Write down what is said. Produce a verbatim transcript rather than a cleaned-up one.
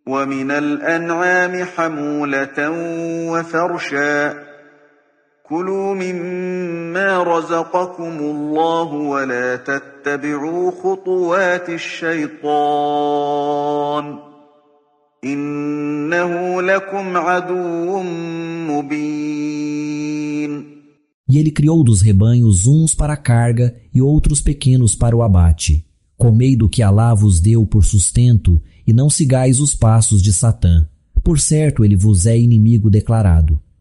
وَمِنَ الْأَنْعَامِ حَمُولَةً وَفَرْشًا ۚ كُلُوا مِمَّا رَزَقَكُمُ اللَّهُ وَلَا تَتَّبِعُوا خُطُوَاتِ الشَّيْطَانِ ۚ إِنَّهُ لَكُمْ عَدُوٌّ مُّبِينٌ. E ele criou dos rebanhos uns para a carga e outros pequenos para o abate. Comei do que Alá vos deu por sustento e não sigais os passos de Satã. Por certo, ele vos é inimigo declarado.